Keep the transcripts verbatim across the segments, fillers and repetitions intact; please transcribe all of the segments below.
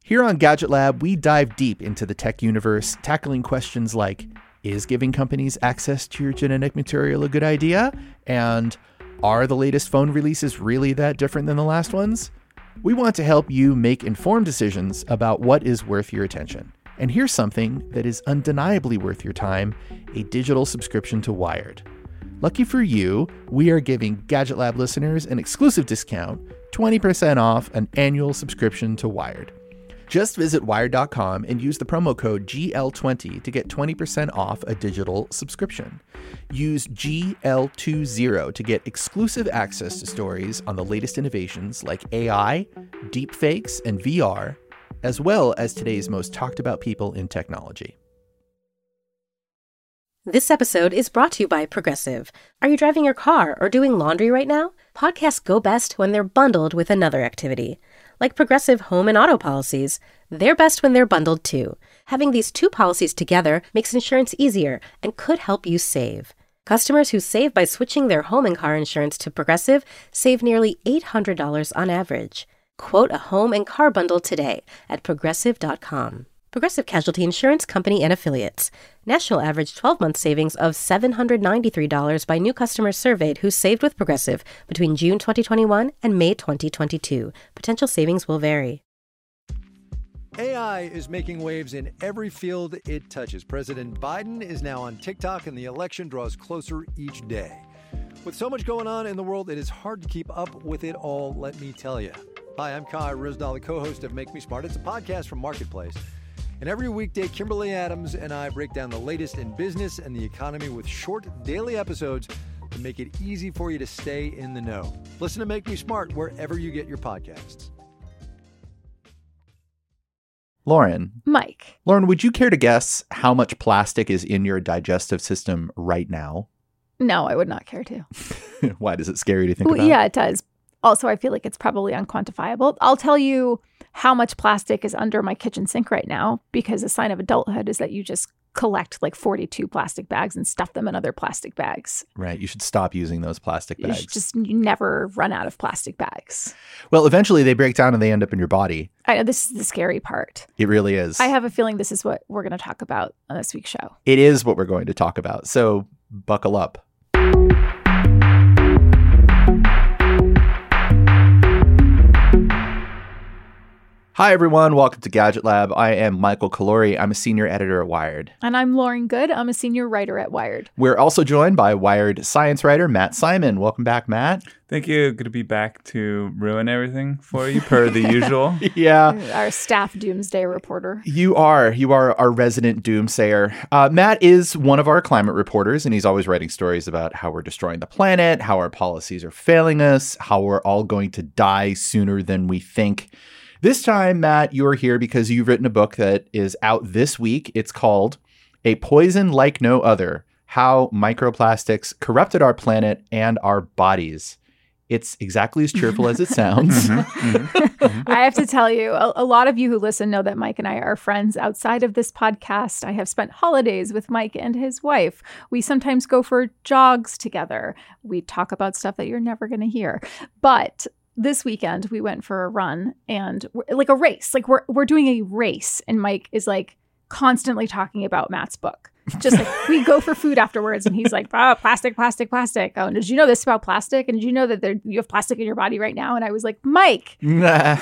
Here on Gadget Lab, we dive deep into the tech universe, tackling questions like, is giving companies access to your genetic material a good idea? And are the latest phone releases really that different than the last ones? We want to help you make informed decisions about what is worth your attention. And here's something that is undeniably worth your time, a digital subscription to Wired. Lucky for you, we are giving Gadget Lab listeners an exclusive discount, twenty percent off an annual subscription to Wired. Just visit wired dot com and use the promo code G L twenty to get twenty percent off a digital subscription. Use G L twenty to get exclusive access to stories on the latest innovations like A I, deepfakes, and V R, as well as today's most talked about people in technology. This episode is brought to you by Progressive. Are you driving your car or doing laundry right now? Podcasts go best when they're bundled with another activity. Like Progressive home and auto policies, they're best when they're bundled too. Having these two policies together makes insurance easier and could help you save. Customers who save by switching their home and car insurance to Progressive save nearly eight hundred dollars on average. Quote a home and car bundle today at progressive dot com. Progressive Casualty Insurance Company and Affiliates. National average twelve-month savings of seven hundred ninety-three dollars by new customers surveyed who saved with Progressive between June twenty twenty-one and May twenty twenty-two. Potential savings will vary. A I is making waves in every field it touches. President Biden is now on TikTok, and the election draws closer each day. With so much going on in the world, it is hard to keep up with it all, let me tell you. Hi, I'm Kai Ryssdal, the co-host of Make Me Smart. It's a podcast from Marketplace. And every weekday, Kimberly Adams and I break down the latest in business and the economy with short daily episodes to make it easy for you to stay in the know. Listen to Make Me Smart wherever you get your podcasts. Lauren. Mike. Lauren, would you care to guess how much plastic is in your digestive system right now? No, I would not care to. Why? Does it scare you to think well, about? Yeah, it does. Also, I feel like it's probably unquantifiable. I'll tell you how much plastic is under my kitchen sink right now, because a sign of adulthood is that you just collect like forty-two plastic bags and stuff them in other plastic bags. Right. You should stop using those plastic bags. You should just you never run out of plastic bags. Well, eventually they break down and they end up in your body. I know this is the scary part. It really is. I have a feeling this is what we're going to talk about on this week's show. It is what we're going to talk about. So buckle up. Hi, everyone. Welcome to Gadget Lab. I am Michael Calore. I'm a senior editor at Wired. And I'm Lauren Good. I'm a senior writer at Wired. We're also joined by Wired science writer Matt Simon. Welcome back, Matt. Thank you. Good to be back to ruin everything for you, per the usual. Yeah. Our staff doomsday reporter. You are. You are our resident doomsayer. Uh, Matt is one of our climate reporters, and he's always writing stories about how we're destroying the planet, how our policies are failing us, how we're all going to die sooner than we think. This time, Matt, you're here because you've written a book that is out this week. It's called A Poison Like No Other: How Microplastics Corrupted Our Planet and Our Bodies. It's exactly as cheerful as it sounds. Mm-hmm, mm-hmm, mm-hmm. I have to tell you, a, a lot of you who listen know that Mike and I are friends outside of this podcast. I have spent holidays with Mike and his wife. We sometimes go for jogs together. We talk about stuff that you're never going to hear. But this weekend, we went for a run and we're, like a race, like we're we're doing a race. And Mike is like constantly talking about Matt's book. Just like we go for food afterwards and he's like, oh, plastic, plastic, plastic. Oh, and did you know this about plastic? And did you know that there, you have plastic in your body right now? And I was like, Mike, Nah.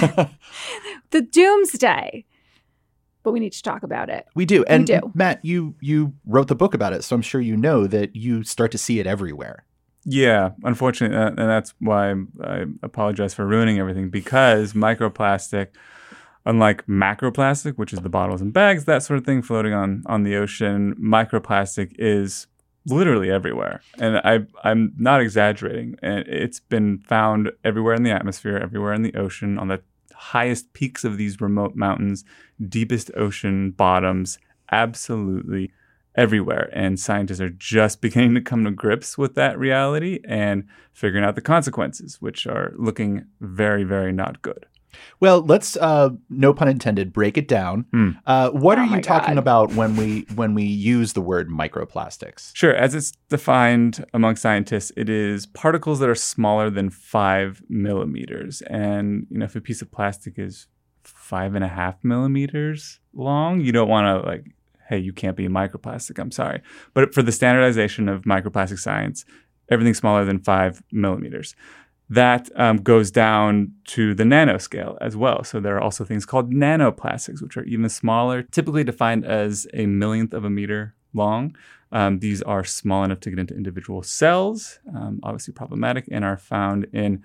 the doomsday. But we need to talk about it. We do. And we do. Matt, you you wrote the book about it, so I'm sure you know that you start to see it everywhere. Yeah, unfortunately, uh, and that's why I apologize for ruining everything, because microplastic, unlike macroplastic, which is the bottles and bags, that sort of thing floating on, on the ocean, microplastic is literally everywhere. And I, I'm not exaggerating. And it's been found everywhere in the atmosphere, everywhere in the ocean, on the highest peaks of these remote mountains, deepest ocean bottoms, absolutely everywhere. And scientists are just beginning to come to grips with that reality and figuring out the consequences, which are looking very, very not good. Well, let's, uh, no pun intended, break it down. Hmm. Uh, what Oh are you my talking God. about when we when we use the word microplastics? Sure. As it's defined among scientists, it is particles that are smaller than five millimeters. And, you know, if a piece of plastic is five and a half millimeters long. You don't want to like, hey, you can't be a microplastic. I'm sorry. But for the standardization of microplastic science, everything smaller than five millimeters. That um, goes down to the nanoscale as well. So there are also things called nanoplastics, which are even smaller, typically defined as a millionth of a meter long. Um, these are small enough to get into individual cells, um, obviously problematic, and are found in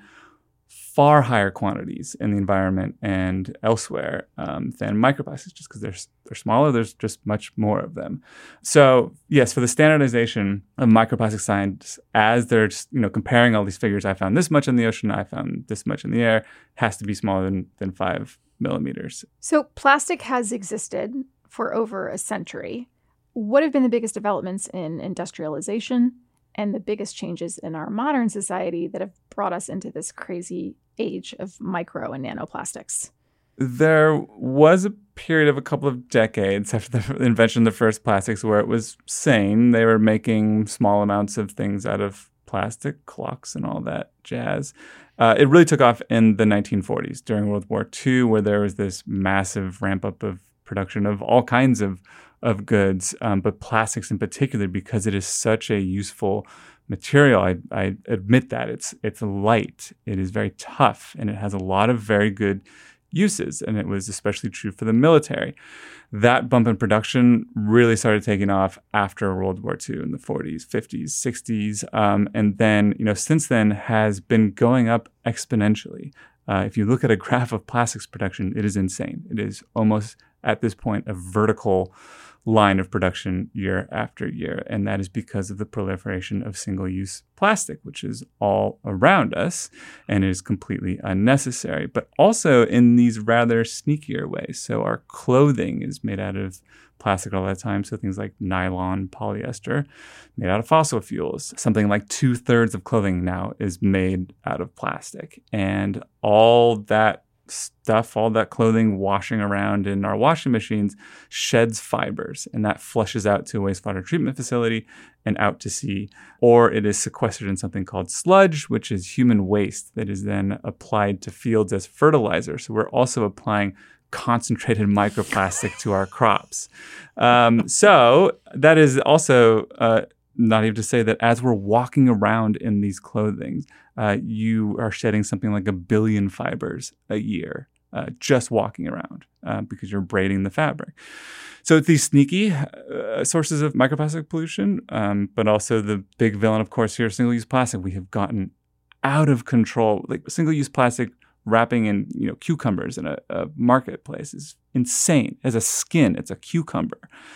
far higher quantities in the environment and elsewhere um, than microplastics, just because they're, they're smaller, there's just much more of them. So yes, for the standardization of microplastic science, as they're just, you know, comparing all these figures, I found this much in the ocean, I found this much in the air, has to be smaller than, than five millimeters. So plastic has existed for over a century. What have been the biggest developments in industrialization and the biggest changes in our modern society that have brought us into this crazy age of micro and nanoplastics? There was a period of a couple of decades after the invention of the first plastics where it was sane. They were making small amounts of things out of plastic, clocks and all that jazz. Uh, it really took off in the nineteen forties during World War Two, where there was this massive ramp up of production of all kinds of of goods, um, but plastics in particular, because it is such a useful material. I, I admit that. It's it's light, it is very tough, and it has a lot of very good uses, and it was especially true for the military. That bump in production really started taking off after World War Two in the forties, fifties, sixties, um, and then, you know, since then has been going up exponentially. Uh, if you look at a graph of plastics production, it is insane. It is almost, at this point, a vertical line of production year after year. And that is because of the proliferation of single-use plastic, which is all around us and is completely unnecessary, but also in these rather sneakier ways. So our clothing is made out of plastic all the time. So things like nylon, polyester, made out of fossil fuels. Something like two thirds of clothing now is made out of plastic. And all that stuff, all that clothing washing around in our washing machines sheds fibers, and that flushes out to a wastewater treatment facility and out to sea, or it is sequestered in something called sludge, which is human waste that is then applied to fields as fertilizer. So we're also applying concentrated microplastic to our crops. Um, so that is also uh, not even to say that as we're walking around in these clothing, uh, you are shedding something like a billion fibers a year uh, just walking around uh, because you're braiding the fabric. So it's these sneaky uh, sources of microplastic pollution, um, but also the big villain, of course, here, single-use plastic. We have gotten out of control. Like single-use plastic wrapping in, you know, cucumbers in a, a marketplace is insane. As a skin, it's a cucumber.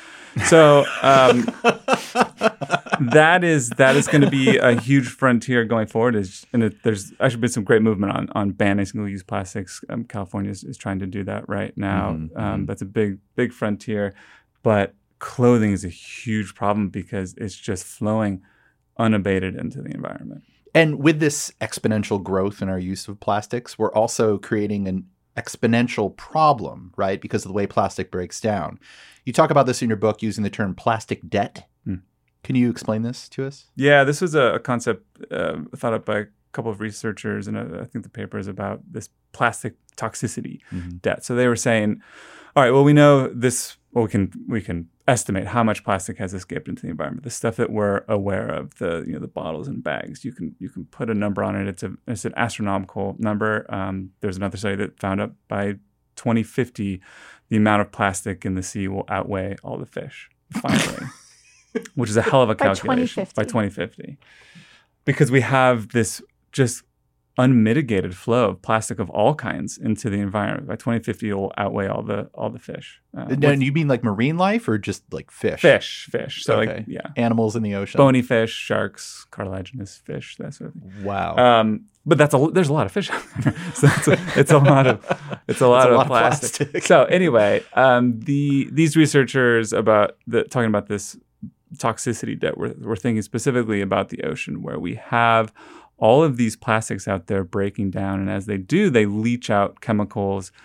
So um, that is that is going to be a huge frontier going forward. Is and it, there's actually been some great movement on on banning single-use plastics. Um, California is, is trying to do that right now. Mm-hmm. Um, that's a big big frontier. But clothing is a huge problem because it's just flowing unabated into the environment. And with this exponential growth in our use of plastics, we're also creating an exponential problem, right? Because of the way plastic breaks down. You talk about this in your book using the term plastic debt. Hmm. Can you explain this to us? Yeah, this was a, a concept uh, thought up by a couple of researchers, and uh, I think the paper is about this plastic toxicity mm-hmm. debt. So they were saying, all right, well, we know this, well, we can we can estimate how much plastic has escaped into the environment. The stuff that we're aware of, the you know the bottles and bags, you can you can put a number on it. It's a it's an astronomical number. Um, there's another study that found out by twenty fifty, the amount of plastic in the sea will outweigh all the fish. Finally, which is a hell of a calculation. By twenty fifty, because we have this just unmitigated flow of plastic of all kinds into the environment. By twenty fifty, it will outweigh all the all the fish. Uh, now, you mean like marine life or just like fish? Fish, fish. So okay. like, yeah. Animals in the ocean. Bony fish, sharks, cartilaginous fish, that sort of thing. Wow. Um, but that's a there's a lot of fish out there. So it's a, it's a lot of it's a lot, it's a of, lot plastic. of plastic. So anyway, um, the these researchers about the talking about this toxicity debt, we're, we're thinking specifically about the ocean, where we have all of these plastics out there breaking down. And as they do, they leach out chemicals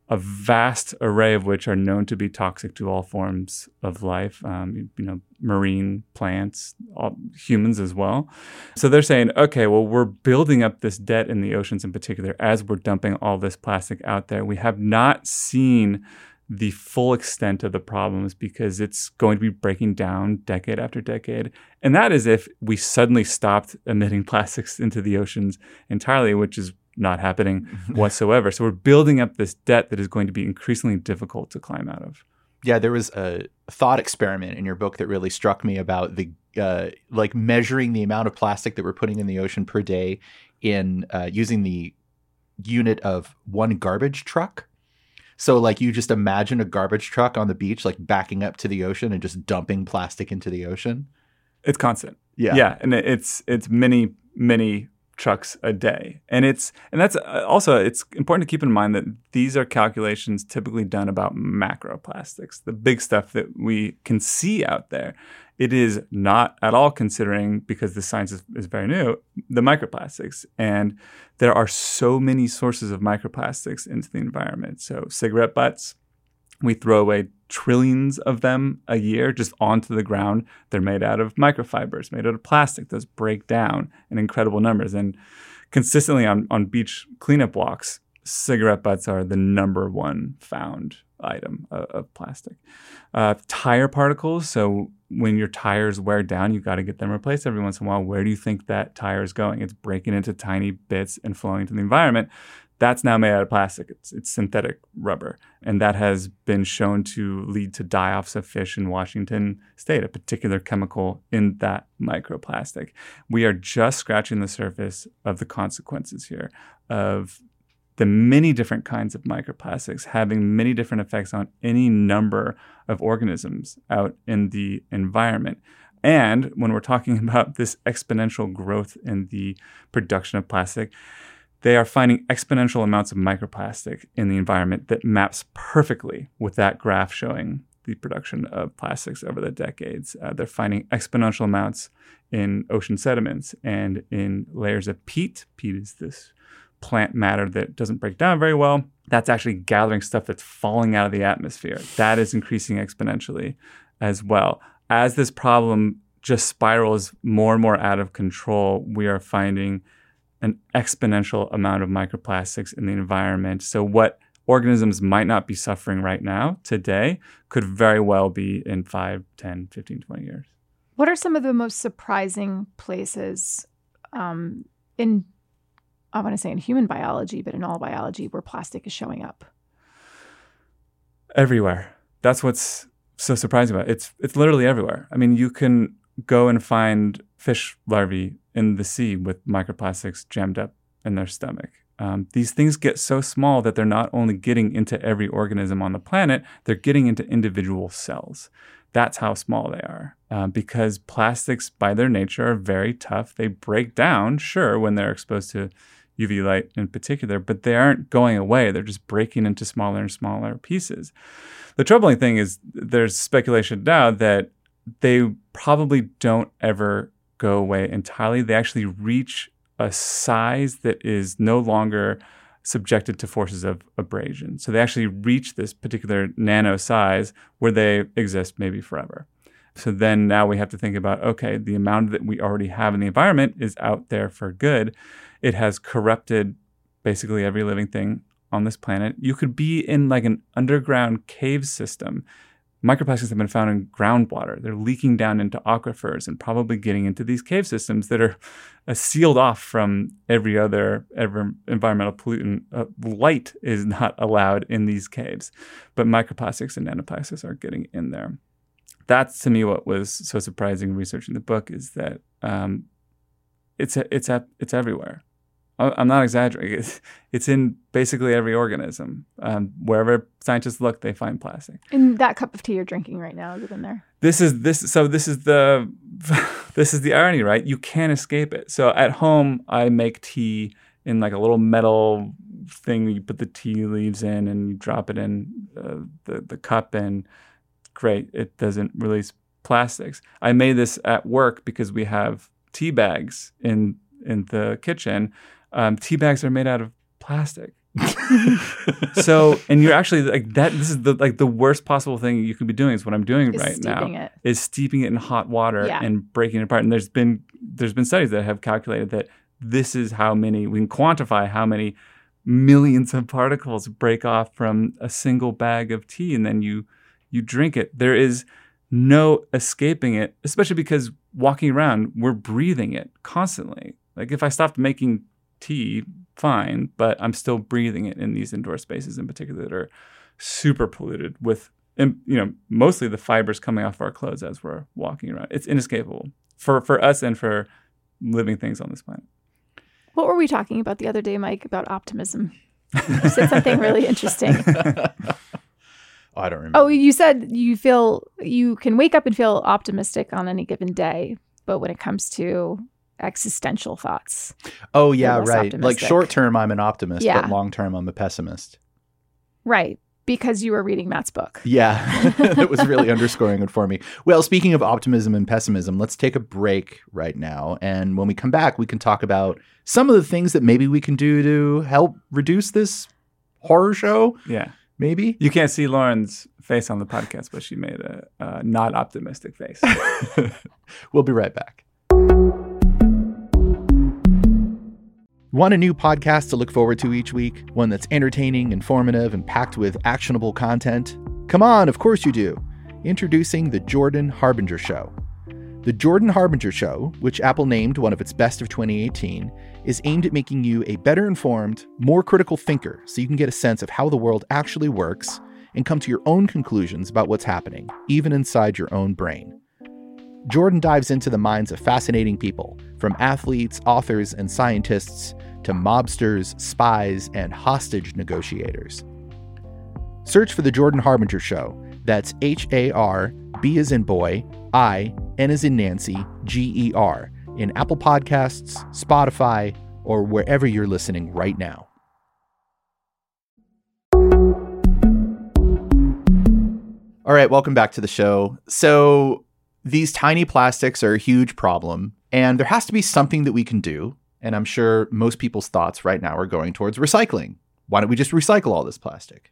a vast array of which are known to be toxic to all forms of life, um, you know, marine plants, all, humans as well. So they're saying, okay, well, we're building up this debt in the oceans in particular as we're dumping all this plastic out there. We have not seen the full extent of the problems because it's going to be breaking down decade after decade. And that is if we suddenly stopped emitting plastics into the oceans entirely, which is not happening whatsoever. So we're building up this debt that is going to be increasingly difficult to climb out of. Yeah, there was a thought experiment in your book that really struck me about the uh, like measuring the amount of plastic that we're putting in the ocean per day in uh, using the unit of one garbage truck. So like you just imagine a garbage truck on the beach, like backing up to the ocean and just dumping plastic into the ocean. It's constant. Yeah. Yeah. And it's, it's many, many trucks a day. And it's, and that's also, it's important to keep in mind that these are calculations typically done about macroplastics, the big stuff that we can see out there. It is not at all considering, because the science is, is very new, the microplastics. And there are so many sources of microplastics into the environment. So cigarette butts, we throw away trillions of them a year just onto the ground. They're made out of microfibers, made out of plastic. Those break down in incredible numbers. And consistently on, on beach cleanup walks, cigarette butts are the number one found item of, of plastic. Uh, tire particles. So when your tires wear down, you got to get them replaced every once in a while. Where do you think that tire is going? It's breaking into tiny bits and flowing into the environment. That's now made out of plastic. It's, it's synthetic rubber. And that has been shown to lead to die-offs of fish in Washington state, a particular chemical in that microplastic. We are just scratching the surface of the consequences here of the many different kinds of microplastics having many different effects on any number of organisms out in the environment. And when we're talking about this exponential growth in the production of plastic, they are finding exponential amounts of microplastic in the environment that maps perfectly with that graph showing the production of plastics over the decades. Uh, they're finding exponential amounts in ocean sediments and in layers of peat. Peat is this plant matter that doesn't break down very well. That's actually gathering stuff that's falling out of the atmosphere. That is increasing exponentially as well. As this problem just spirals more and more out of control, we are finding an exponential amount of microplastics in the environment. So what organisms might not be suffering right now, today, could very well be in five, ten, fifteen, twenty years. What are some of the most surprising places um, in, I want to say in human biology, but in all biology, where plastic is showing up? Everywhere. That's what's so surprising about it. It's, it's literally everywhere. I mean, you can go and find fish larvae in the sea with microplastics jammed up in their stomach. Um, these things get so small that they're not only getting into every organism on the planet, they're getting into individual cells. That's how small they are. Uh, because plastics, by their nature, are very tough. They break down, sure, when they're exposed to U V light in particular, but they aren't going away. They're just breaking into smaller and smaller pieces. The troubling thing is there's speculation now that they probably don't ever go away entirely. They actually reach a size that is no longer subjected to forces of abrasion. So they actually reach this particular nano size where they exist maybe forever. So then now we have to think about, okay, the amount that we already have in the environment is out there for good. It has corrupted basically every living thing on this planet. You could be in like an underground cave system. Microplastics have been found in groundwater. They're leaking down into aquifers and probably getting into these cave systems that are uh, sealed off from every other every environmental pollutant. Uh, light is not allowed in these caves, but microplastics and nanoplastics are getting in there. That's, to me, what was so surprising researching the book is that um, it's it's it's everywhere. I'm not exaggerating. It's, it's in basically every organism. Um, wherever scientists look, they find plastic. In that cup of tea you're drinking right now, is it in there? This is this. So this is the this is the irony, right? You can't escape it. So at home, I make tea in like a little metal thing. You put the tea leaves in, and you drop it in uh, the the cup, and great, it doesn't release plastics. I made this at work because we have tea bags in in the kitchen. Um, tea bags are made out of plastic. So, and you're actually like that. This is the like the worst possible thing you could be doing is what I'm doing Is right now. steeping it. Is steeping it in hot water Yeah. and breaking it apart. And there's been there's been studies that have calculated that this is how many we can quantify how many millions of particles break off from a single bag of tea, and then you you drink it. There is no escaping it, especially because walking around, we're breathing it constantly. Like if I stopped making tea, fine, but I'm still breathing it in these indoor spaces in particular that are super polluted with, you know, mostly the fibers coming off our clothes as we're walking around. It's inescapable for, for us and for living things on this planet. What were we talking about the other day, Mike, about optimism? You said something really interesting. Oh, I don't remember. Oh, you said you feel you can wake up and feel optimistic on any given day, but when it comes to existential thoughts. Oh, yeah, less right. Like optimistic. short term, I'm an optimist, Yeah. but long term, I'm a pessimist. Right. Because you were reading Matt's book. Yeah, it was really underscoring it for me. Well, speaking of optimism and pessimism, let's take a break right now. And when we come back, we can talk about some of the things that maybe we can do to help reduce this horror show. Yeah. Maybe. You can't see Lauren's face on the podcast, but she made a, a not optimistic face. We'll be right back. Want a new podcast to look forward to each week? One that's entertaining, informative, and packed with actionable content? Come on, of course you do. Introducing The Jordan Harbinger Show. The Jordan Harbinger Show, which Apple named one of its best of twenty eighteen, is aimed at making you a better informed, more critical thinker so you can get a sense of how the world actually works and come to your own conclusions about what's happening, even inside your own brain. Jordan dives into the minds of fascinating people, from athletes, authors, and scientists to mobsters, spies, and hostage negotiators. Search for The Jordan Harbinger Show. That's H A R, B as in boy, I, N as in Nancy, G E R, in Apple Podcasts, Spotify, or wherever you're listening right now. All right, welcome back to the show. So these tiny plastics are a huge problem, and there has to be something that we can do. And I'm sure most people's thoughts right now are going towards recycling. Why don't we just recycle all this plastic?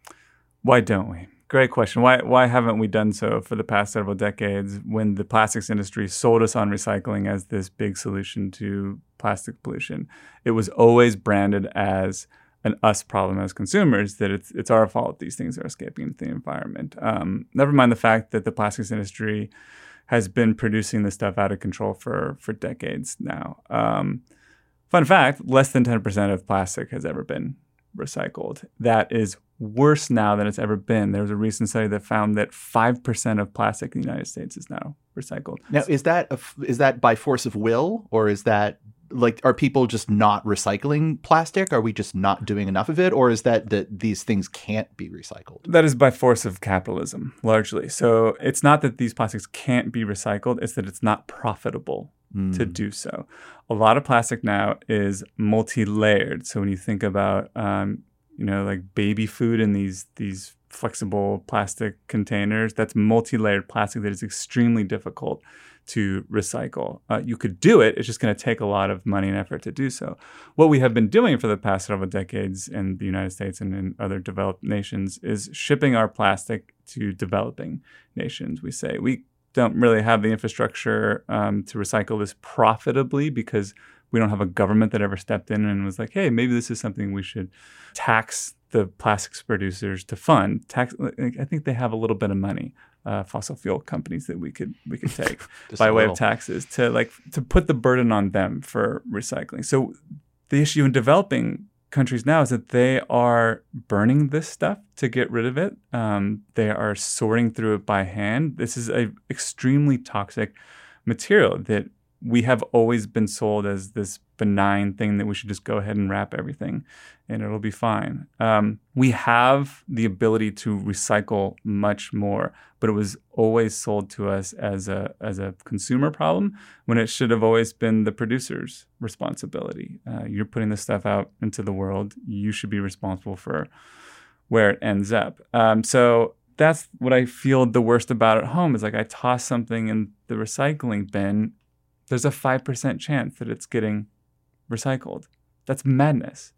Why don't we? Great question. Why why haven't we done so for the past several decades when the plastics industry sold us on recycling as this big solution to plastic pollution? It was always branded as an us problem as consumers, that it's it's our fault these things are escaping into the environment. Um, never mind the fact that the plastics industry has been producing this stuff out of control for, for decades now. Um, fun fact, less than ten percent of plastic has ever been recycled. That is worse now than it's ever been. There was a recent study that found that five percent of plastic in the United States is now recycled. Now, is that a, is that by force of will, or is that like, are people just not recycling plastic? Are we just not doing enough of it? Or is that that these things can't be recycled? That is by force of capitalism, largely. So it's not that these plastics can't be recycled, it's that it's not profitable mm. to do so. A lot of plastic now is multi-layered. So when you think about, um, you know, like baby food in these these flexible plastic containers, that's multi-layered plastic that is extremely difficult to recycle. Uh, you could do it. It's just going to take a lot of money and effort to do so. What we have been doing for the past several decades in the United States and in other developed nations is shipping our plastic to developing nations. We say we don't really have the infrastructure um, to recycle this profitably because we don't have a government that ever stepped in and was like, hey, maybe this is something we should tax the plastics producers to fund. Tax. I think they have a little bit of money, uh, fossil fuel companies that we could we could take by way of taxes to like to put the burden on them for recycling. So the issue in developing countries now is that they are burning this stuff to get rid of it. Um, they are sorting through it by hand. This is a extremely toxic material that we have always been sold as this benign thing that we should just go ahead and wrap everything and it'll be fine. Um, we have the ability to recycle much more, but it was always sold to us as a as a consumer problem when it should have always been the producer's responsibility. Uh, you're putting this stuff out into the world. You should be responsible for where it ends up. Um, so that's what I feel the worst about at home is like I toss something in the recycling bin. There's a five percent chance that it's getting recycled. That's madness.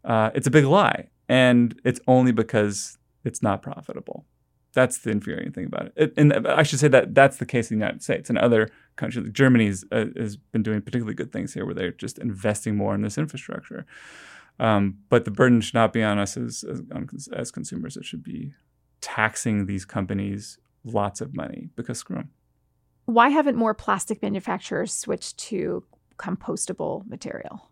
uh, it's a big lie. And it's only because it's not profitable. That's the infuriating thing about it. it. And I should say that that's the case in the United States. In other countries, like Germany uh, has been doing particularly good things here where they're just investing more in this infrastructure. Um, but the burden should not be on us as, as, as consumers. It should be taxing these companies lots of money because screw them. Why haven't more plastic manufacturers switched to compostable material?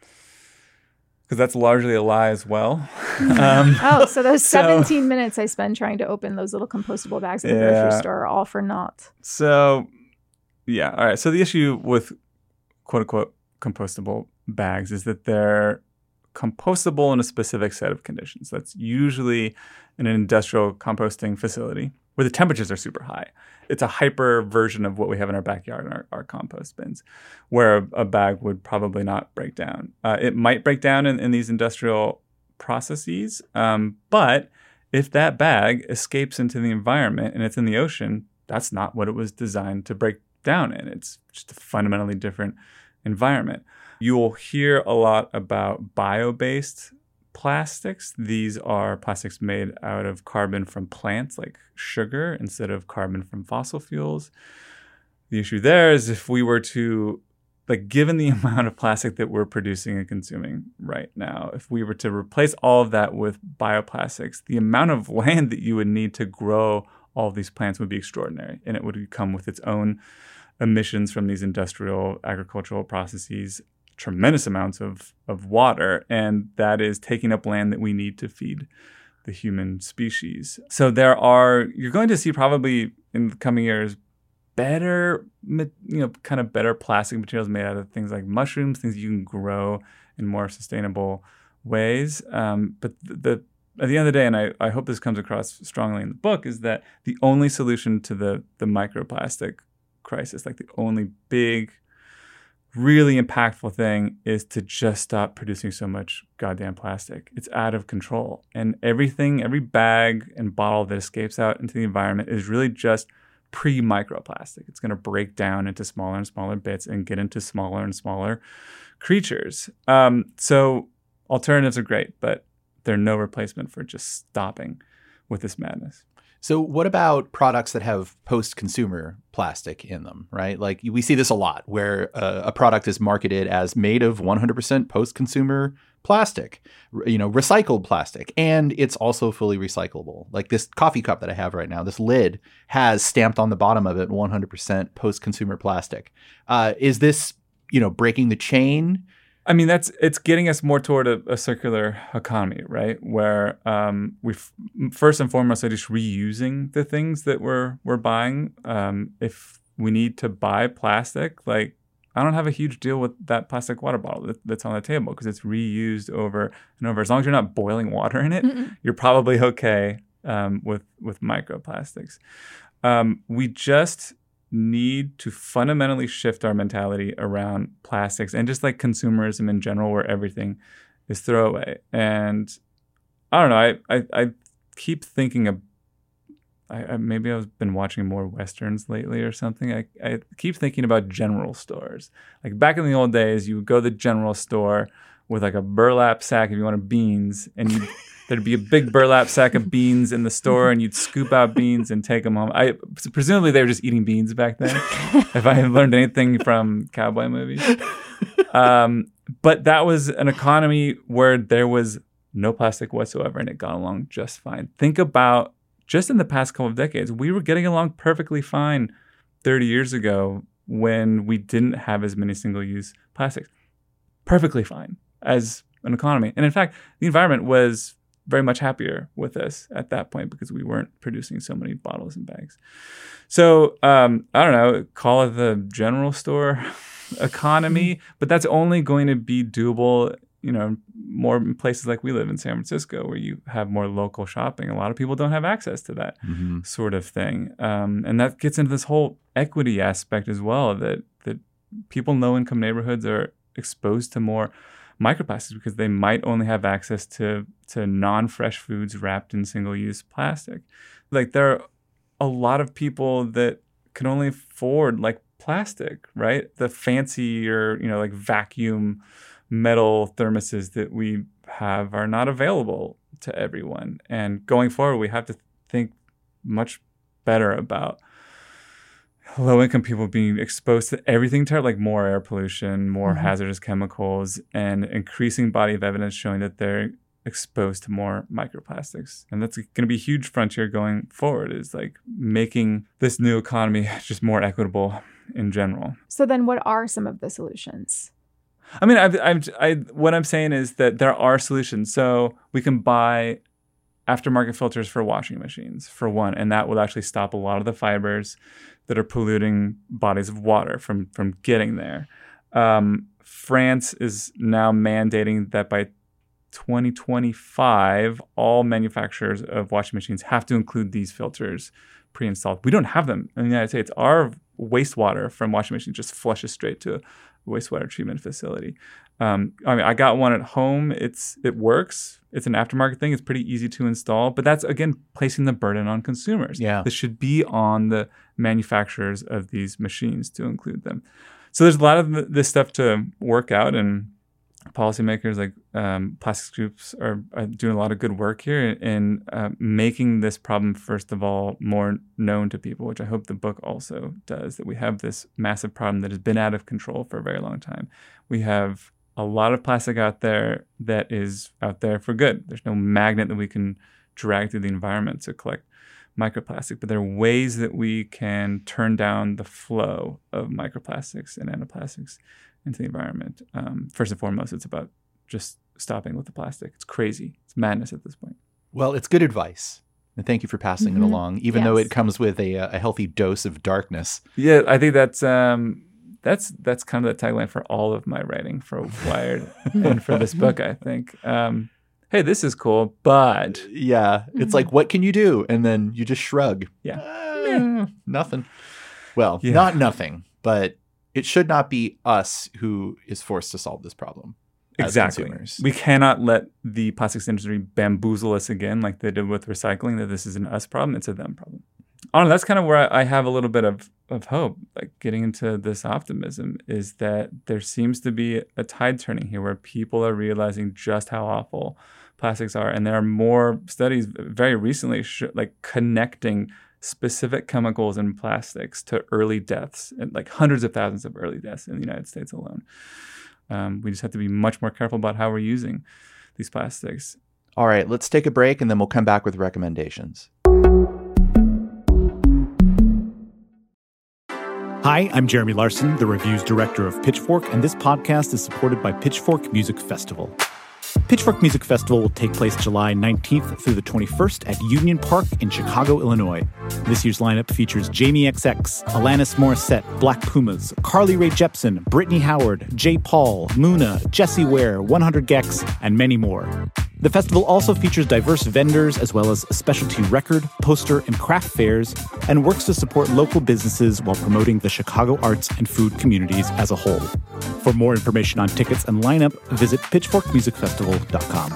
Because that's largely a lie as well. Um, oh, so those so, seventeen minutes I spend trying to open those little compostable bags in the yeah. grocery store are all for naught. So, yeah. All right. So the issue with quote unquote compostable bags is that they're compostable in a specific set of conditions. That's usually in an industrial composting facility where the temperatures are super high. It's a hyper version of what we have in our backyard in our, our compost bins, where a, a bag would probably not break down. Uh, it might break down in, in these industrial processes, um, but if that bag escapes into the environment and it's in the ocean, that's not what it was designed to break down in. It's just a fundamentally different environment. You will hear a lot about bio-based plastics. These are plastics made out of carbon from plants like sugar instead of carbon from fossil fuels. The issue there is if we were to, like, given the amount of plastic that we're producing and consuming right now, if we were to replace all of that with bioplastics, the amount of land that you would need to grow all of these plants would be extraordinary. And it would come with its own emissions from these industrial agricultural processes, tremendous amounts of, of water, and that is taking up land that we need to feed the human species. So there are, you're going to see probably in the coming years, better, you know, kind of better plastic materials made out of things like mushrooms, things you can grow in more sustainable ways. Um, but the, the at the end of the day, and I, I hope this comes across strongly in the book, is that the only solution to the the microplastic crisis, like the only big, really impactful thing, is to just stop producing so much goddamn plastic. It's out of control. And everything, every bag and bottle that escapes out into the environment is really just pre-microplastic. It's going to break down into smaller and smaller bits and get into smaller and smaller creatures. Um, so alternatives are great, but they're no replacement for just stopping with this madness. So what about products that have post-consumer plastic in them, right? Like we see this a lot where uh, a product is marketed as made of one hundred percent post-consumer plastic, you know, recycled plastic, and it's also fully recyclable. Like this coffee cup that I have right now, this lid has stamped on the bottom of it one hundred percent post-consumer plastic. Uh, is this, you know, breaking the chain? I mean, that's it's getting us more toward a, a circular economy, right? Where um, we first and foremost are just reusing the things that we're we're buying. Um, if we need to buy plastic, like I don't have a huge deal with that plastic water bottle that, that's on the table because it's reused over and over. As long as you're not boiling water in it, Mm-mm. you're probably okay um, with with microplastics. Um, we just need to fundamentally shift our mentality around plastics and just like consumerism in general, where everything is throwaway. And I don't know, I I, I keep thinking of, I, I, maybe I've been watching more Westerns lately or something. I, I keep thinking about general stores. Like back in the old days, you would go to the general store with like a burlap sack if you wanted beans, and you'd there'd be a big burlap sack of beans in the store, and you'd scoop out beans and take them home. I presumably they were just eating beans back then, if I learned anything from cowboy movies. Um, but that was an economy where there was no plastic whatsoever, and it got along just fine. Think about just in the past couple of decades, we were getting along perfectly fine thirty years ago when we didn't have as many single-use plastics. Perfectly fine as an economy. And in fact, the environment was very much happier with us at that point because we weren't producing so many bottles and bags. So um, I don't know, call it the general store economy, but that's only going to be doable, you know, more in places like we live in San Francisco, where you have more local shopping. A lot of people don't have access to that mm-hmm. sort of thing. Um, and that gets into this whole equity aspect as well, that that people in low-income neighborhoods are exposed to more microplastics because they might only have access to to non-fresh foods wrapped in single-use plastic. Like there are a lot of people that can only afford like plastic, right? The fancier, you know, like vacuum metal thermoses that we have are not available to everyone. And going forward, we have to think much better about low-income people being exposed to everything, to like more air pollution, more mm-hmm. hazardous chemicals, and increasing body of evidence showing that they're exposed to more microplastics. And that's going to be a huge frontier going forward, is like making this new economy just more equitable in general. So then what are some of the solutions? I mean, I've, I've, I, what I'm saying is that there are solutions. So we can buy aftermarket filters for washing machines, for one, and that will actually stop a lot of the fibers that are polluting bodies of water from, from getting there. Um, France is now mandating that by twenty twenty-five, all manufacturers of washing machines have to include these filters pre-installed. We don't have them in the United States. Our wastewater from washing machines just flushes straight to a wastewater treatment facility. Um, I mean, I got one at home. It's it works. It's an aftermarket thing. It's pretty easy to install. But that's, again, placing the burden on consumers. Yeah. This should be on the manufacturers of these machines to include them. So there's a lot of this stuff to work out, and policymakers like um, plastics groups are, are doing a lot of good work here in uh, making this problem, first of all, more known to people, which I hope the book also does, that we have this massive problem that has been out of control for a very long time. We have a lot of plastic out there that is out there for good. There's no magnet that we can drag through the environment to collect microplastic, but there are ways that we can turn down the flow of microplastics and nanoplastics into the environment. Um, first and foremost, it's about just stopping with the plastic. It's crazy. It's madness at this point. Well, it's good advice. And thank you for passing mm-hmm. it along, even yes. though it comes with a, a healthy dose of darkness. Yeah, I think that's um, that's that's kind of the tagline for all of my writing for Wired and for this book, I think. Um, hey, this is cool, but... Yeah, it's mm-hmm. like, what can you do? And then you just shrug. Yeah. Uh, nothing. Well, yeah. not nothing, but it should not be us who is forced to solve this problem. Exactly. We cannot let the plastics industry bamboozle us again like they did with recycling, that this is an us problem, it's a them problem. I don't know, that's kind of where I, I have a little bit of, of hope, like getting into this optimism, is that there seems to be a tide turning here where people are realizing just how awful plastics are. And there are more studies very recently sh- like connecting specific chemicals in plastics to early deaths, and like hundreds of thousands of early deaths in the United States alone. Um, we just have to be much more careful about how we're using these plastics. All right, let's take a break and then we'll come back with recommendations. Hi, I'm Jeremy Larson, the reviews director of Pitchfork, and this podcast is supported by Pitchfork Music Festival. Pitchfork Music Festival will take place July nineteenth through the twenty-first at Union Park in Chicago, Illinois. This year's lineup features Jamie X X, Alanis Morissette, Black Pumas, Carly Rae Jepsen, Brittany Howard, J. Paul, Muna, Jessie Ware, one hundred gecs, and many more. The festival also features diverse vendors as well as specialty record, poster, and craft fairs, and works to support local businesses while promoting the Chicago arts and food communities as a whole. For more information on tickets and lineup, visit pitchfork music festival dot com.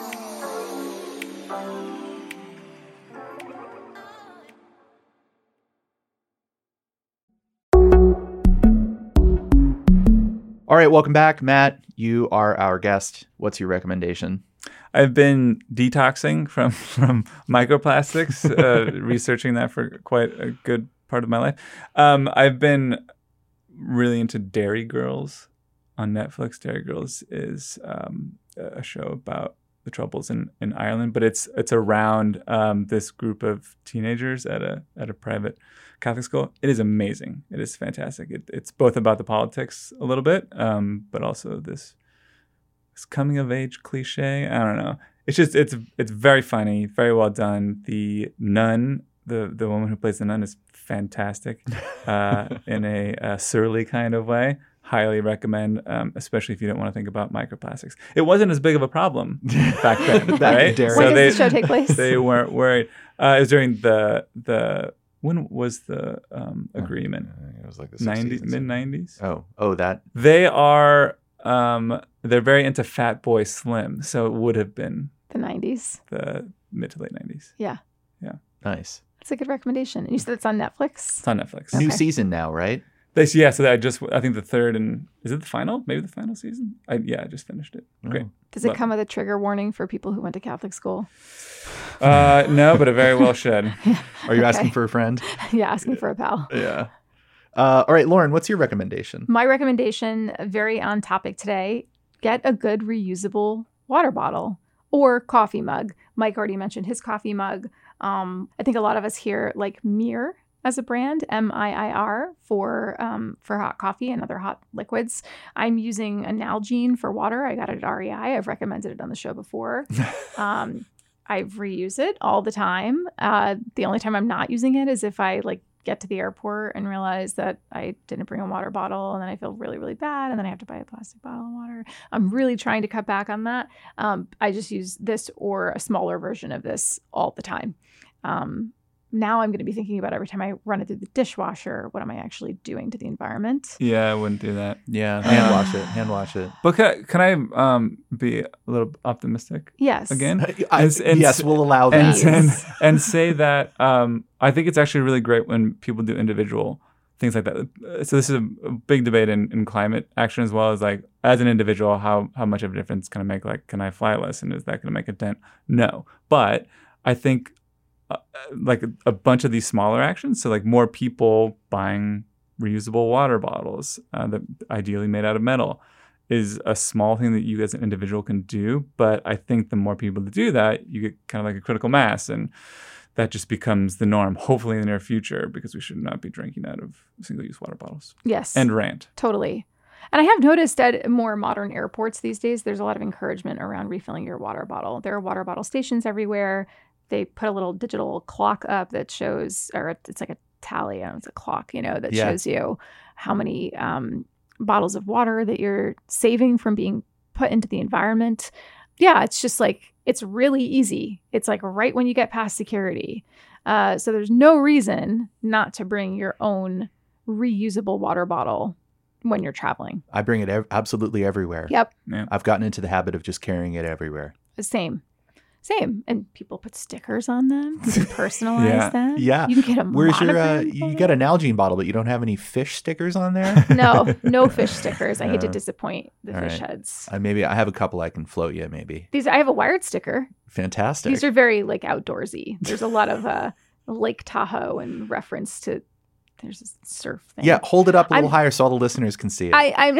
All right, welcome back. Matt, you are our guest. What's your recommendation? I've been detoxing from, from microplastics, uh, researching that for quite a good part of my life. Um, I've been really into Dairy Girls on Netflix. Dairy Girls is um, a show about the troubles in, in Ireland, but it's it's around um, this group of teenagers at a at a private Catholic school. It is amazing. It is fantastic. It, it's both about the politics a little bit, um, but also this this coming of age cliche. I don't know. It's just it's it's very funny, very well done. The nun, the the woman who plays the nun, is fantastic uh, in a, a surly kind of way. Highly recommend, um, especially if you don't want to think about microplastics. It wasn't as big of a problem back then, back right? When so does they, the show take place? They weren't worried. Uh, it was during the the when was the um, agreement? Oh, it was like the nineties, mid nineties. Oh, oh, that they are. Um, they're very into Fatboy Slim, so it would have been the nineties, the mid to late nineties. Yeah, yeah, nice. That's a good recommendation. And you said it's on Netflix. It's on Netflix. New Okay. season now, right? They, yeah, so I just, I think the third and, is it the final? Maybe the final season? I, yeah, I just finished it. Great. Does it But- come with a trigger warning for people who went to Catholic school? Uh, no, but it very well should. Are you Okay. asking for a friend? Yeah, asking for a pal. Yeah. Uh, all right, Lauren, what's your recommendation? My recommendation, very on topic today, get a good reusable water bottle or coffee mug. Mike already mentioned his coffee mug. Um, I think a lot of us here like Mir as a brand, M I I R, for um, for hot coffee and other hot liquids. I'm using a Nalgene for water. I got it at R E I. I've recommended it on the show before. um, I reuse it all the time. Uh, the only time I'm not using it is if I like get to the airport and realize that I didn't bring a water bottle, and then I feel really, really bad, and then I have to buy a plastic bottle of water. I'm really trying to cut back on that. Um, I just use this or a smaller version of this all the time. Um, now I'm going to be thinking about every time I run it through the dishwasher, what am I actually doing to the environment? Yeah, I wouldn't do that. Yeah, hand wash it. Hand wash it. But can I, can I um, be a little optimistic Yes. again? I, And- and- yes, we'll allow and, that. and, and say that um, I think it's actually really great when people do individual things like that. So this is a big debate in, in climate action as well as like as an individual, how how much of a difference can I make? Like, can I fly less, and is that going to make a dent? No, but I think uh, like a, a bunch of these smaller actions. So like more people buying reusable water bottles uh, that ideally made out of metal is a small thing that you as an individual can do. But I think the more people that do that, you get kind of like a critical mass, and that just becomes the norm, hopefully in the near future, because we should not be drinking out of single-use water bottles. Yes. And rant. Totally. And I have noticed at more modern airports these days, there's a lot of encouragement around refilling your water bottle. There are water bottle stations everywhere. They put a little digital clock up that shows, or it's like a tally, I don't know, it's a clock, you know, that Yeah. shows you how many um, bottles of water that you're saving from being put into the environment. Yeah, it's just like, it's really easy. It's like right when you get past security. Uh, so there's no reason not to bring your own reusable water bottle when you're traveling. I bring it ev- absolutely everywhere. Yep. I've gotten into the habit of just carrying it everywhere. Same. Same. And people put stickers on them. You can personalize Yeah. them. Yeah. You can get a Where's your, uh, monogram you photo. got a Nalgene bottle, but you don't have any fish stickers on there? No, no fish stickers. I hate to Uh, disappoint the all fish right. heads. uh, maybe I have a couple I can float you, maybe. These, I have a wired sticker. Fantastic. These are very like outdoorsy. There's a lot of uh, Lake Tahoe and reference to, there's a surf thing. yeah, hold it up a little I'm- higher so all the listeners can see it. I, I'm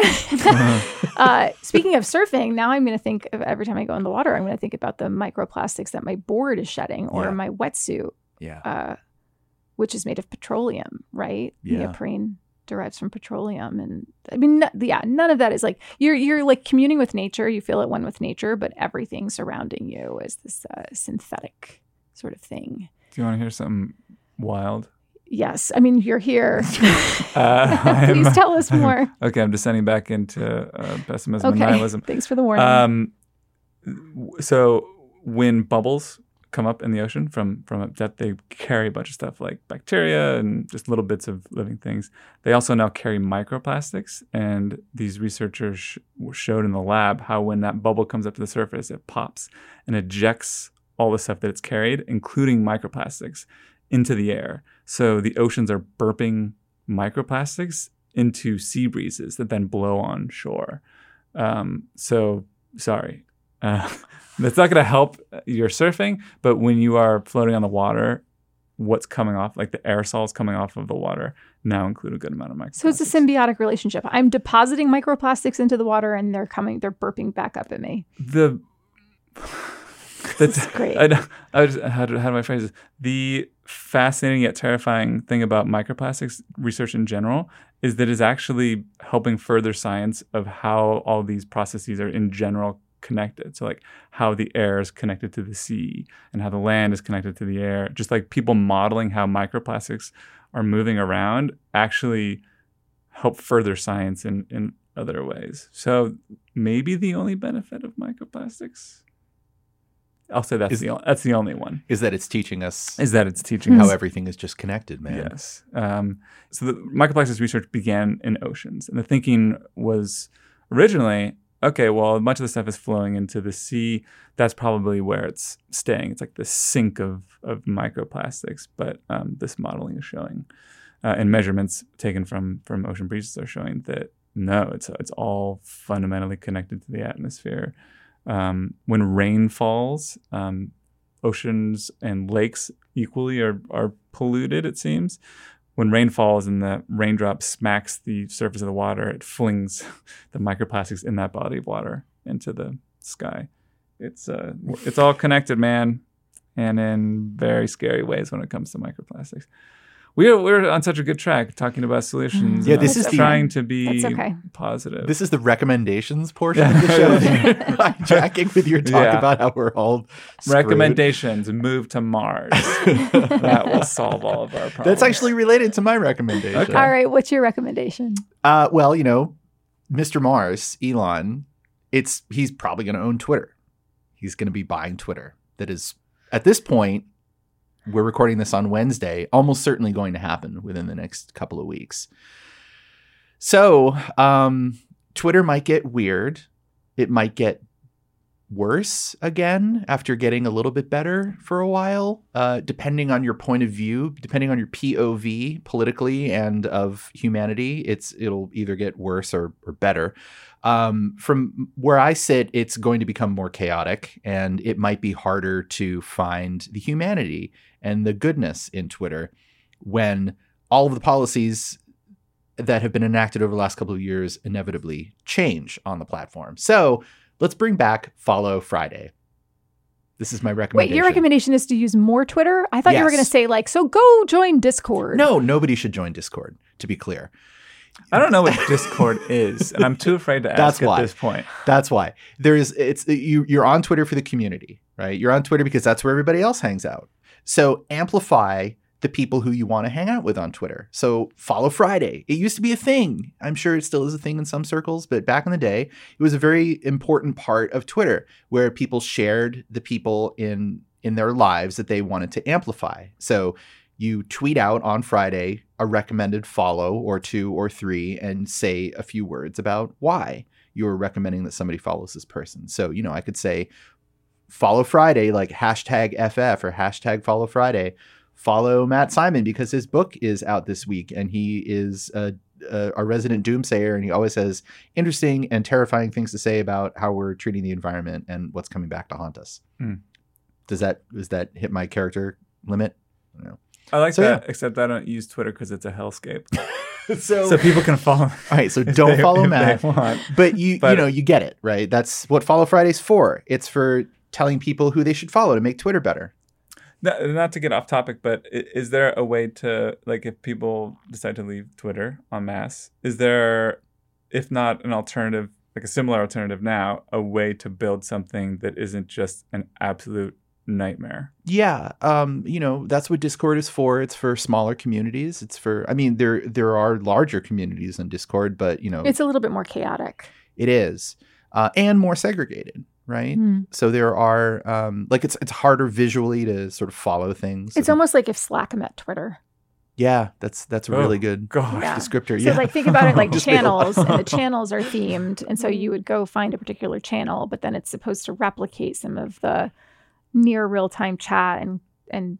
uh, speaking of surfing, now I'm going to think of every time I go in the water, I'm going to think about the microplastics that my board is shedding or Yeah. my wetsuit, yeah. uh, which is made of petroleum, right? Yeah. Neoprene derives from petroleum, and I mean, no, yeah, none of that is like you're you're like communing with nature. You feel at one with nature, but everything surrounding you is this uh, synthetic sort of thing. Do you want to hear something wild? Yes, I mean you're here. Uh, Please I'm- tell us more. Okay, I'm descending back into uh, pessimism and Okay, nihilism. thanks for the warning. Um, w- so when bubbles come up in the ocean from from a depth, they carry a bunch of stuff like bacteria and just little bits of living things. They also now carry microplastics, and these researchers sh- showed in the lab how when that bubble comes up to the surface, it pops and ejects all the stuff that it's carried, including microplastics, into the air. So the oceans are burping microplastics into sea breezes that then blow on shore. Um, so sorry, uh, that's not going to help your surfing. But when you are floating on the water, what's coming off, like the aerosols coming off of the water, now include a good amount of microplastics. So it's a symbiotic relationship. I'm depositing microplastics into the water, and they're coming, they're burping back up at me. The that's great. I, don't- I just, how, do, how do I phrase this? The fascinating yet terrifying thing about microplastics research in general is that it's actually helping further science of how all these processes are in general connected. So like how the air is connected to the sea and how the land is connected to the air. Just like people modeling how microplastics are moving around actually help further science in, in other ways. So maybe the only benefit of microplastics, I'll say that's Is- the o- that's the only one, Is that it's teaching us is that it's teaching how us. everything is just connected, man. Yes. Um, so the microplastics research began in oceans, and the thinking was originally, okay, well, much of the stuff is flowing into the sea. That's probably where it's staying. It's like the sink of of microplastics. But um, this modeling is showing uh, and measurements taken from from ocean breaches are showing that no, it's it's all fundamentally connected to the atmosphere. Um, when rain falls, um, oceans and lakes equally are, are polluted, it seems. When rain falls and the raindrop smacks the surface of the water, it flings the microplastics in that body of water into the sky. It's uh, it's all connected, man, and in very scary ways when it comes to microplastics. We're we're on such a good track talking about solutions. Yeah, this is the- trying to be That's okay. positive. This is the recommendations portion of the show. Hijacking with your talk Yeah. about how we're all screwed. Recommendations: move to Mars. That will solve all of our problems. That's actually related to my recommendation. Okay. All right, what's your recommendation? Uh, well, you know, Mister Mars, Elon, it's he's probably going to own Twitter. He's going to be buying Twitter. That is, at this point, we're recording this on Wednesday, almost certainly going to happen within the next couple of weeks. So um, Twitter might get weird. It might get worse again after getting a little bit better for a while, uh, depending on your point of view, depending on your P O V politically and of humanity. It's it'll either get worse or, or better. Um, from where I sit, it's going to become more chaotic, and it might be harder to find the humanity and the goodness in Twitter when all of the policies that have been enacted over the last couple of years inevitably change on the platform. So let's bring back Follow Friday. This is my recommendation. Wait, your recommendation is to use more Twitter? I thought you were Yes. going to say like, so go join Discord. No, nobody should join Discord, to be clear. I don't know what Discord is, and I'm too afraid to ask That's at why. this point. That's why. There is it's you you're on Twitter for the community, right? You're on Twitter because that's where everybody else hangs out. So amplify the people who you want to hang out with on Twitter. So Follow Friday. It used to be a thing. I'm sure it still is a thing in some circles, but back in the day, it was a very important part of Twitter where people shared the people in in their lives that they wanted to amplify. So you tweet out on Friday a recommended follow or two or three and say a few words about why you're recommending that somebody follows this person. So, you know, I could say Follow Friday, like hashtag F F or hashtag Follow Friday. Follow Matt Simon because his book is out this week and he is a, a, a resident doomsayer and he always has interesting and terrifying things to say about how we're treating the environment and what's coming back to haunt us. Hmm. Does that does that hit my character limit? I don't know. I like So, that, yeah. except I don't use Twitter because it's a hellscape. So, So people can follow. all right, so if don't they- follow if Matt. they want. But you But- you know, you get it, right? That's what Follow Friday's for. It's for telling people who they should follow to make Twitter better. Not, not to get off topic, but i- is there a way to, like, if people decide to leave Twitter en masse, is there, if not an alternative, like a similar alternative now, a way to build something that isn't just an absolute nightmare? Yeah, um, you know, that's what Discord is for. It's for smaller communities. It's for I mean, there there are larger communities on Discord, but you know, It's a little bit more chaotic. it is. Uh, and more segregated, right? Hmm. So there are um, like it's it's harder visually to sort of follow things. It's So- almost like if Slack met Twitter. yeah, that's that's a Oh, really good gosh. Yeah. descriptor. So yeah. like think about it like Just make a channels, lot. and the channels are themed, and so you would go find a particular channel, but then it's supposed to replicate some of the near real time chat and and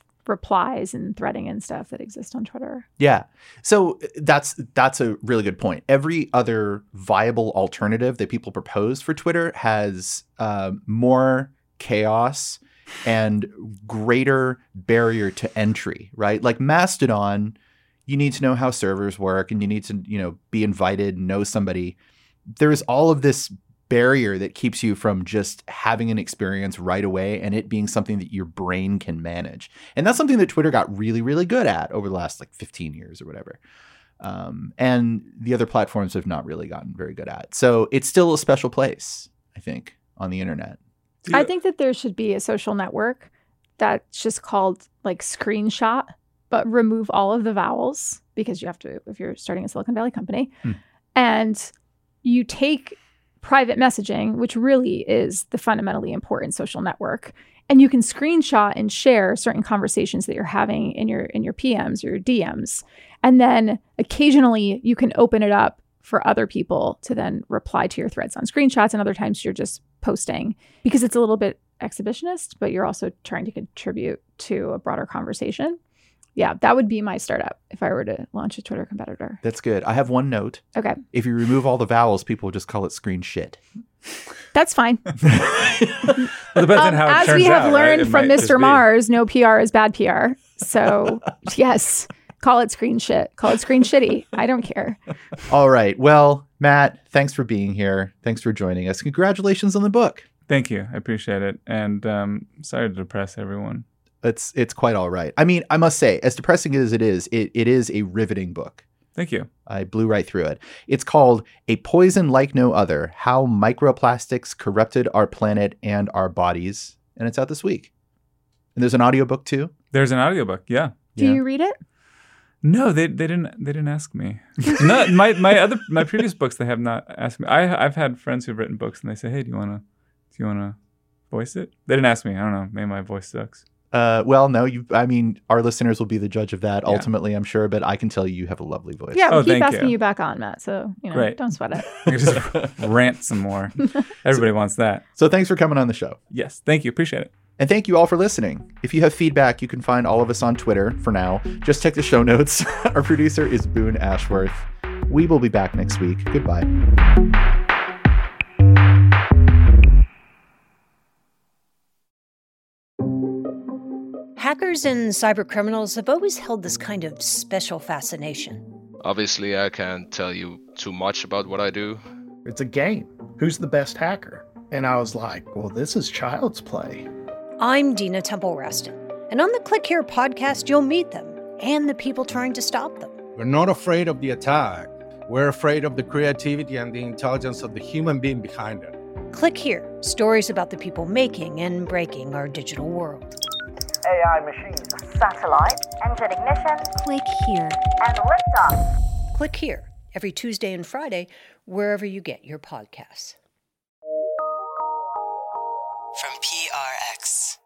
replies and threading and stuff that exist on Twitter. Yeah. So that's that's a really good point. Every other viable alternative that people propose for Twitter has uh, more chaos and greater barrier to entry, right? Like Mastodon, you need to know how servers work and you need to, you know, be invited, know somebody. There's all of this barrier that keeps you from just having an experience right away and it being something that your brain can manage. And that's something that Twitter got really, really good at over the last like fifteen years or whatever. Um, and the other platforms have not really gotten very good at. So it's still a special place, I think, on the internet. Do you- I think that there should be a social network that's just called like Screenshot, but remove all of the vowels because you have to if you're starting a Silicon Valley company. Hmm. And you take private messaging, which really is the fundamentally important social network, and you can screenshot and share certain conversations that you're having in your in your P Ms or your D Ms. And then occasionally you can open it up for other people to then reply to your threads on screenshots, and other times you're just posting because it's a little bit exhibitionist, but you're also trying to contribute to a broader conversation. Yeah, that would be my startup if I were to launch a Twitter competitor. That's good. I have one note. Okay. If you remove all the vowels, people will just call it screen shit. That's fine. Well, depends on Um, how it as turns we have out, learned right? It from might just Mister be- Mars, no P R is bad P R. So, yes, call it screen shit. Call it screen shitty. I don't care. All right. Well, Matt, thanks for being here. Thanks for joining us. Congratulations on the book. Thank you. I appreciate it. And um, sorry to depress everyone. It's it's quite all right. I mean, I must say, as depressing as it is, it, it is a riveting book. Thank you. I blew right through it. It's called A Poison Like No Other, How Microplastics Corrupted Our Planet and Our Bodies. And it's out this week. And there's an audiobook too. There's an audiobook. Yeah. Do Yeah. you read it? No, they they didn't they didn't ask me. No, my my other my previous books they have not asked me. I I've had friends who've written books and they say, "Hey, do you want to do you want to voice it?" They didn't ask me. I don't know. Maybe my voice sucks. Uh, well, no, you. I mean, our listeners will be the judge of that Yeah. ultimately, I'm sure. But I can tell you, you have a lovely voice. Yeah, Oh, we keep thank asking you. you. back on, Matt. So, you know, Great. don't sweat it. I can just rant some more. Everybody wants that. So thanks for coming on the show. Yes. Thank you. Appreciate it. And thank you all for listening. If you have feedback, you can find all of us on Twitter for now. Just check the show notes. Our producer is Boone Ashworth. We will be back next week. Goodbye. Hackers and cybercriminals have always held this kind of special fascination. Obviously, I can't tell you too much about what I do. It's a game. Who's the best hacker? And I was like, well, this is child's play. I'm Dina Temple Raston, and on the Click Here podcast, you'll meet them and the people trying to stop them. We're not afraid of the attack. We're afraid of the creativity and the intelligence of the human being behind it. Click Here, stories about the people making and breaking our digital world. A I machines. Satellite. Engine ignition. Click here. And liftoff. Click Here, every Tuesday and Friday, wherever you get your podcasts. From P R X.